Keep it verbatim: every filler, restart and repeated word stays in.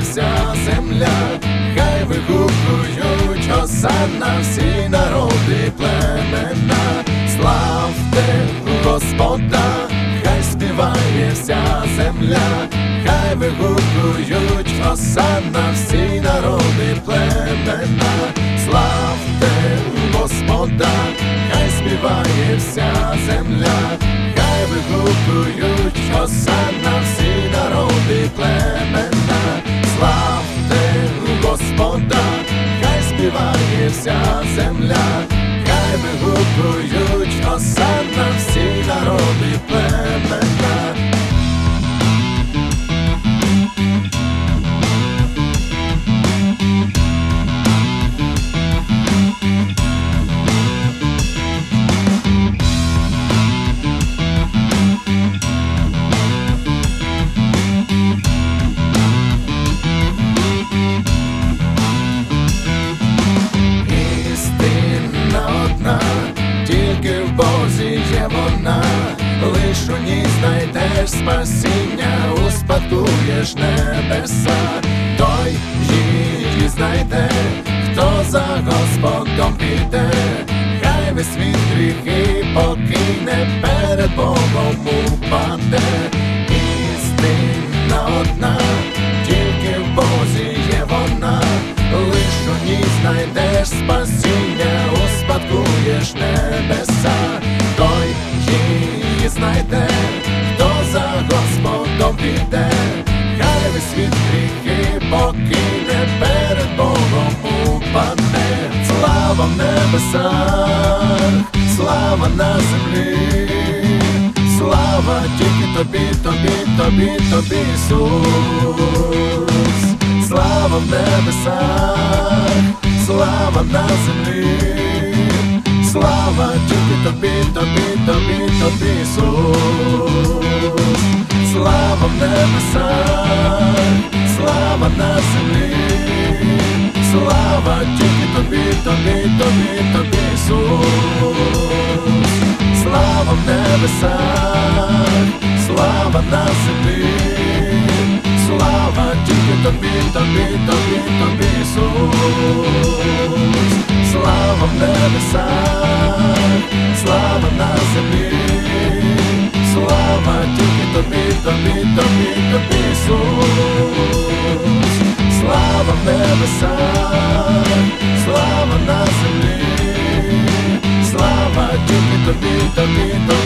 вся земля, хай вигукують осанна всі народи племена. Славте Господа, хай співає вся земля, хай вигукують осанна всі народи племена. Славте Господа, хай співає вся земля, хай вигукують осанна всі народи племена. Славте Господа, хай співає вся земля, хай вигукують осанна всі народи племена. Тільки в Бозі є вона, лиш у ній знайдеш спасіння, успадкуєш небеса. Той її знайде, хто за Господом піде, хай весь світ гріхи покине, перед Богом упаде. Істина одна, тільки в Бозі є вона, лиш у ній знайдеш спасіння, успадкуєш небеса. Той її знайде, хто за Господом піде, хай весь світ гріхи покине, перед Богом упаде. Слава в небесах, слава на землі, слава тільки тобі, тобі, тобі, тобі, Ісус. Слава в небесах, слава на землі, слава тільки тобі, тобі, тобі, тобі, Ісус. Слава в небесах, слава на землі, слава тільки тобі, тобі, тобі, тобі, Ісус. Слава в небесах, слава на землі, слава тільки тобі, тобі, тобі, тобі, Ісус. Слава в небесах, слава на землі, слава тільки тобі, тобі, тобі, тобі, Ісус. Слава в небесах, слава на землі, слава тільки тобі, тобі, тобі.